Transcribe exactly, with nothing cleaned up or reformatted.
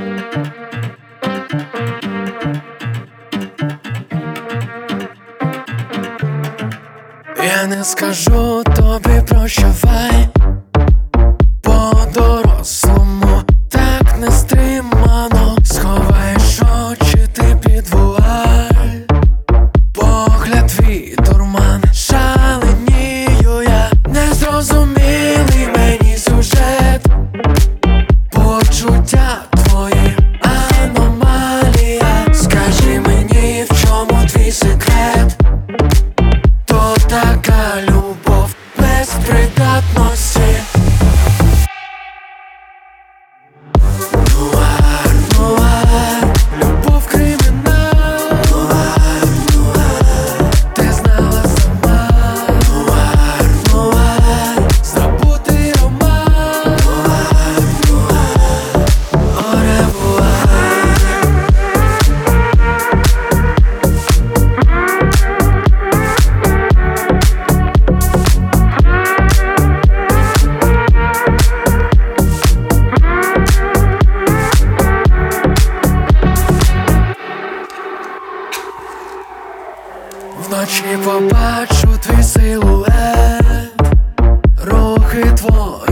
Я не скажу тобі прощавай, по-дорослому так нестримано сховаєш очі ти під вуаль. Погляд твій дурман, шаленію я, незрозумілий мені сюжет. Почуття твої аномалія, скажи мені, в чому твій секрет? То така любов без придатності. Нуар, нуар, любов кримінал. Нуар, нуар, ти знала сама. Нуар, нуар, забутий роман. Нуар, нуар, au revoir. Вночі побачу твій силует, рухи твої